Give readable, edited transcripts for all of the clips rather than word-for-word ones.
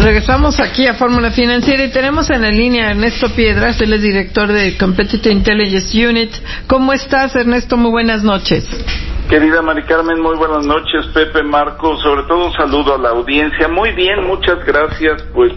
Regresamos aquí a Fórmula Financiera y tenemos en la línea a Ernesto Piedras, él es director de Competitive Intelligence Unit. ¿Cómo estás, Ernesto? Muy buenas noches. Querida Mari Carmen, muy buenas noches. Pepe, Marco, sobre todo un saludo a la audiencia. Muy bien, muchas gracias. Pues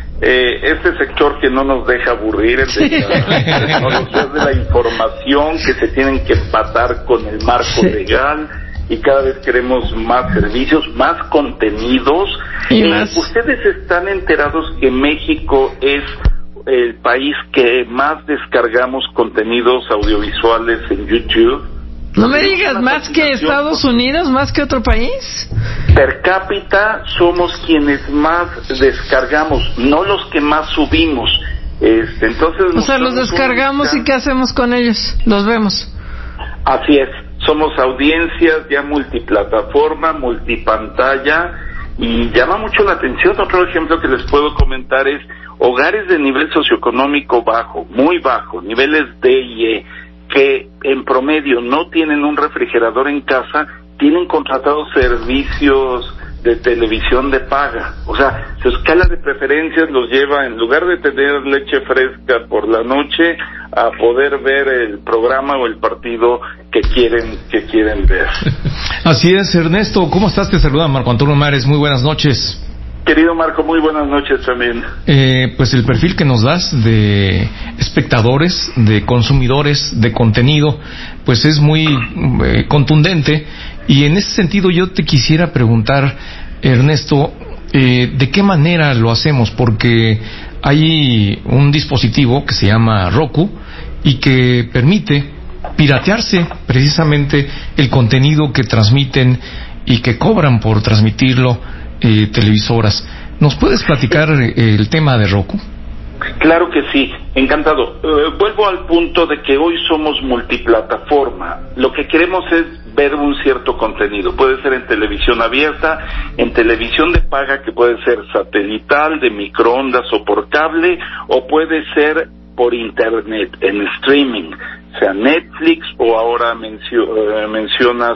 este sector que no nos deja aburrir, el de la tecnología de la información, que se tienen que empatar con el marco legal, y cada vez queremos más servicios, más contenidos. Ustedes están enterados que México es el país que más descargamos contenidos audiovisuales en YouTube. No me digas, ¿más que Estados Unidos, más que otro país? Per cápita somos quienes más descargamos, no los que más subimos. Entonces, o sea, los descargamos y ¿qué hacemos con ellos? Los vemos. Así es, somos audiencias ya multiplataforma, multipantalla, y llama mucho la atención. Otro ejemplo que les puedo comentar es hogares de nivel socioeconómico bajo, muy bajo, niveles D y E, que en promedio no tienen un refrigerador en casa, tienen contratados servicios de televisión de paga. O sea, su escala de preferencias los lleva, en lugar de tener leche fresca por la noche, a poder ver el programa o el partido que quieren ver. Así es, Ernesto. ¿Cómo estás? Te saluda Marco Antonio Mares. Muy buenas noches. Querido Marco, muy buenas noches también. Pues el perfil que nos das de espectadores, de consumidores de contenido, pues es muy contundente, y en ese sentido yo te quisiera preguntar, Ernesto, ¿de qué manera lo hacemos? Porque hay un dispositivo que se llama Roku y que permite piratearse precisamente el contenido que transmiten y que cobran por transmitirlo televisoras. ¿Nos puedes platicar el tema de Roku? Claro que sí, encantado. Vuelvo al punto de que hoy somos multiplataforma. Lo que queremos es ver un cierto contenido. Puede ser en televisión abierta, en televisión de paga, que puede ser satelital, de microondas o por cable, o puede ser por internet, en streaming, sea Netflix, o ahora mencionas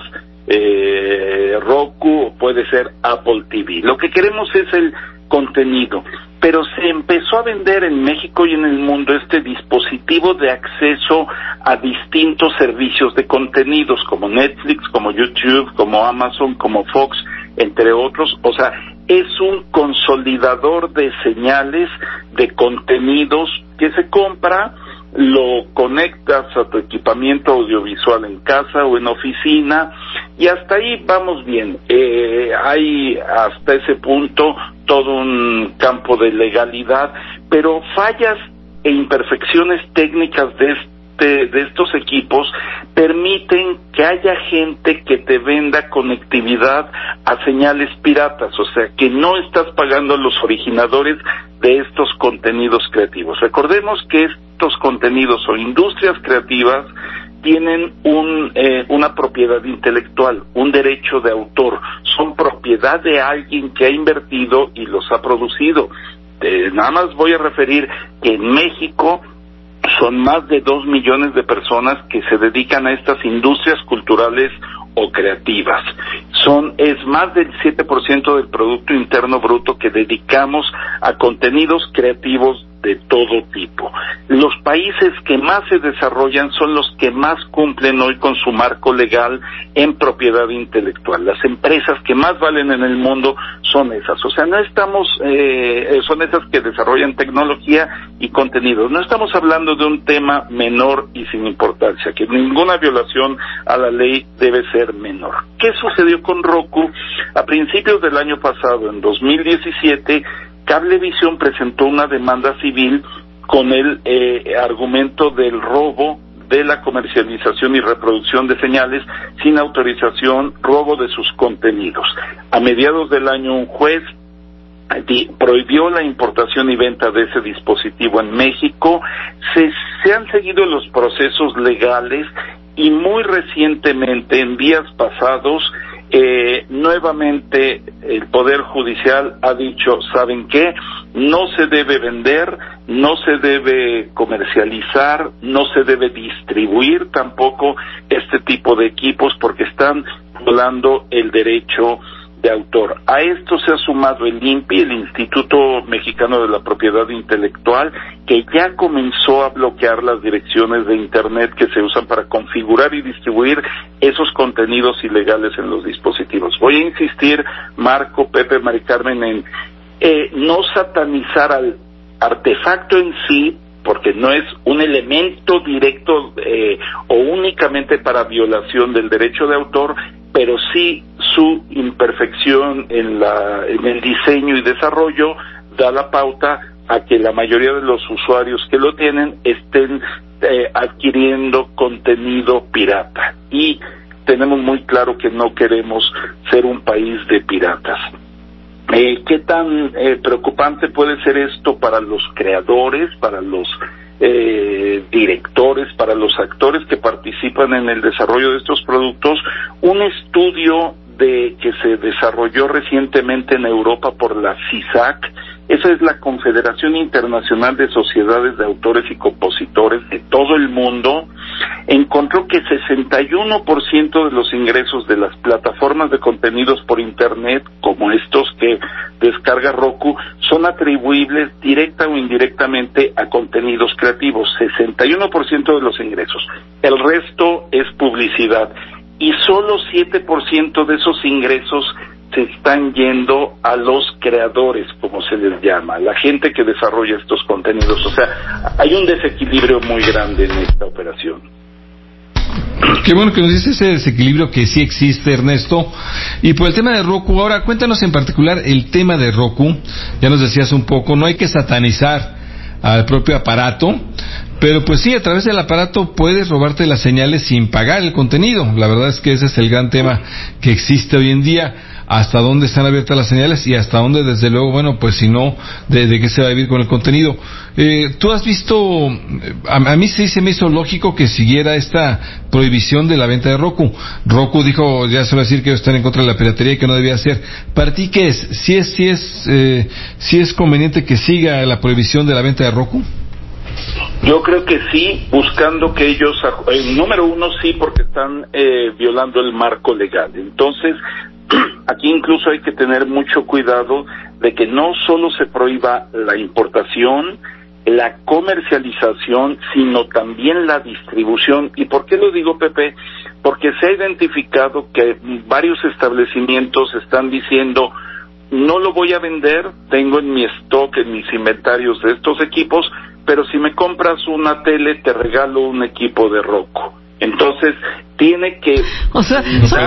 Roku, o puede ser Apple TV. Lo que queremos es el contenido, pero se empezó a vender en México y en el mundo este dispositivo de acceso a distintos servicios de contenidos, como Netflix, como YouTube, como Amazon, como Fox, entre otros. O sea, es un consolidador de señales, de contenidos que se compra, lo conectas a tu equipamiento audiovisual en casa o en oficina, y hasta ahí vamos bien. Hay hasta ese punto todo un campo de legalidad, pero fallas e imperfecciones técnicas de estos equipos permiten que haya gente que te venda conectividad a señales piratas, o sea que no estás pagando a los originadores de estos contenidos creativos. Recordemos que estos contenidos o industrias creativas tienen una propiedad intelectual, un derecho de autor, son propiedad de alguien que ha invertido y los ha producido. Nada más voy a referir que en México son más de 2 millones de personas que se dedican a estas industrias culturales o creativas. Es más del 7% del Producto Interno Bruto que dedicamos a contenidos creativos de todo tipo. Los países que más se desarrollan son los que más cumplen hoy con su marco legal en propiedad intelectual. Las empresas que más valen en el mundo son esas. O sea, no estamos, son esas que desarrollan tecnología y contenidos. No estamos hablando de un tema menor y sin importancia, que ninguna violación a la ley debe ser menor. ¿Qué sucedió con Roku? A principios del año pasado, en 2017, Cablevisión presentó una demanda civil con el argumento del robo de la comercialización y reproducción de señales sin autorización, robo de sus contenidos. A mediados del año, un juez prohibió la importación y venta de ese dispositivo en México. Se han seguido los procesos legales y muy recientemente, en días pasados, nuevamente el Poder Judicial ha dicho, ¿saben qué? No se debe vender, no se debe comercializar, no se debe distribuir tampoco este tipo de equipos porque están violando el derecho de autor. A esto se ha sumado el INPI, el Instituto Mexicano de la Propiedad Intelectual, que ya comenzó a bloquear las direcciones de Internet que se usan para configurar y distribuir esos contenidos ilegales en los dispositivos. Voy a insistir, Marco, Pepe, Mari Carmen, en no satanizar al artefacto en sí, porque no es un elemento directo o únicamente para violación del derecho de autor, pero sí su imperfección en el diseño y desarrollo da la pauta a que la mayoría de los usuarios que lo tienen estén adquiriendo contenido pirata. Y tenemos muy claro que no queremos ser un país de piratas. ¿Qué tan preocupante puede ser esto para los creadores, para los directores, para los actores que participan en el desarrollo de estos productos? Un estudio que se desarrolló recientemente en Europa por la CISAC, esa es la Confederación Internacional de Sociedades de Autores y Compositores de todo el mundo, encontró que 61% de los ingresos de las plataformas de contenidos por Internet, como estos que descarga Roku, son atribuibles directa o indirectamente a contenidos creativos, 61% de los ingresos. El resto es publicidad. Y solo 7% de esos ingresos se están yendo a los creadores, como se les llama, la gente que desarrolla estos contenidos. O sea, hay un desequilibrio muy grande en esta operación. Qué bueno que nos dice ese desequilibrio que sí existe, Ernesto. Y por el tema de Roku, ahora cuéntanos en particular el tema de Roku. Ya nos decías un poco, no hay que satanizar al propio aparato, pero pues sí, a través del aparato puedes robarte las señales sin pagar el contenido. La verdad es que ese es el gran tema que existe hoy en día. Hasta dónde están abiertas las señales y hasta dónde, desde luego, bueno, pues si no, de qué se va a vivir con el contenido. Tú has visto, a mí sí se me hizo lógico que siguiera esta prohibición de la venta de Roku. Roku dijo, ya se va a decir que ellos están en contra de la piratería y que no debía ser. ¿Para ti qué es? ¿Sí es conveniente que siga la prohibición de la venta de Roku? Yo creo que sí, buscando que ellos, número uno, sí, porque están violando el marco legal. Entonces, aquí incluso hay que tener mucho cuidado de que no solo se prohíba la importación, la comercialización, sino también la distribución. ¿Y por qué lo digo, Pepe? Porque se ha identificado que varios establecimientos están diciendo, no lo voy a vender, tengo en mi stock, en mis inventarios de estos equipos, pero si me compras una tele, te regalo un equipo de Roku. Entonces, tiene que... O sea,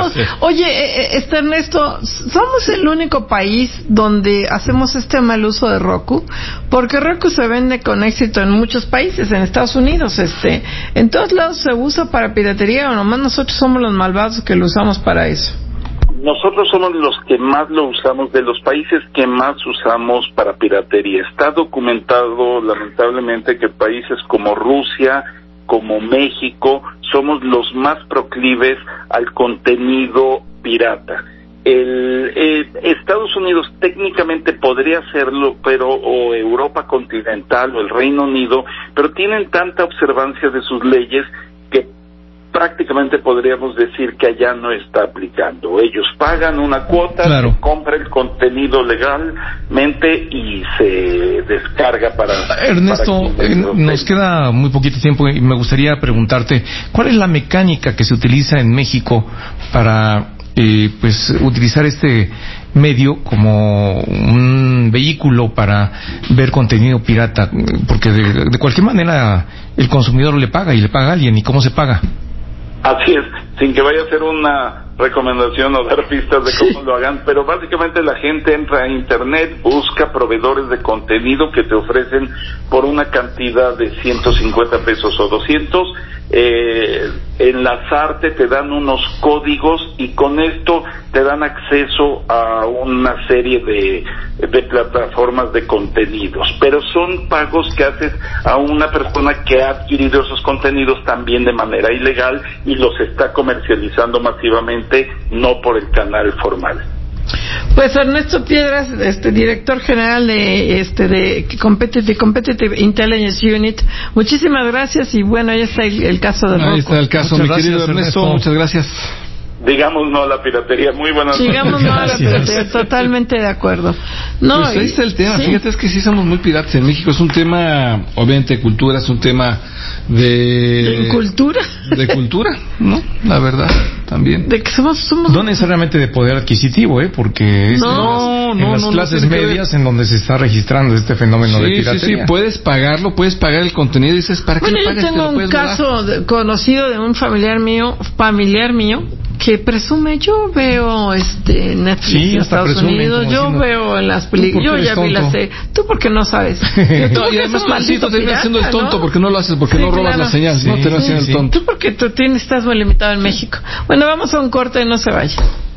Ernesto, somos el único país donde hacemos este mal uso de Roku, porque Roku se vende con éxito en muchos países, en Estados Unidos, en todos lados se usa para piratería, o nomás nosotros somos los malvados que lo usamos para eso. Nosotros somos los que más lo usamos, de los países que más usamos para piratería. Está documentado, lamentablemente, que países como Rusia, como México, somos los más proclives al contenido pirata. Estados Unidos técnicamente podría hacerlo, o Europa continental o el Reino Unido, pero tienen tanta observancia de sus leyes que prácticamente podríamos decir que allá no está aplicando. Ellos pagan una cuota, claro, se compra el contenido legalmente y se descarga para... Ernesto, nos queda muy poquito tiempo y me gustaría preguntarte, ¿cuál es la mecánica que se utiliza en México para utilizar este medio como un vehículo para ver contenido pirata? Porque de cualquier manera el consumidor le paga y le paga a alguien. ¿Y cómo se paga? Así es, sin que vaya a ser una recomendación o dar pistas de cómo lo hagan, pero básicamente la gente entra a internet, busca proveedores de contenido que te ofrecen por una cantidad de 150 pesos o 200, enlazarte, te dan unos códigos y con esto te dan acceso a una serie de plataformas de contenidos, pero son pagos que haces a una persona que ha adquirido esos contenidos también de manera ilegal y los está comercializando masivamente, no por el canal formal. Pues Ernesto Piedras, director general de Competitive Intelligence Unit, muchísimas gracias y bueno, ahí está el caso de Roku. Ahí está el caso, mi querido Ernesto, muchas gracias. digamos no a la piratería. Muy buenas noches. Digamos no a la piratería, totalmente de acuerdo. No, pues ahí está el tema, fíjate, es que sí somos muy piratas en México, es un tema, obviamente, de cultura, es un tema de cultura, ¿no? La verdad, también. De que somos no necesariamente de poder adquisitivo, porque es en las clases medias en donde se está registrando este fenómeno de piratería. Sí, puedes pagar el contenido y dices, ¿para qué lo pagas? Yo tengo un caso conocido de un familiar mío que presume, yo veo Netflix en Estados Unidos, yo veo en las películas, yo ya vi las tú porque no sabes. Y además tú terminas siendo el tonto, porque no lo haces, porque no robas las señales, no te vas haciendo el tonto. Tú porque estás muy limitado en México. Bueno, vamos a un corte, no se vaya.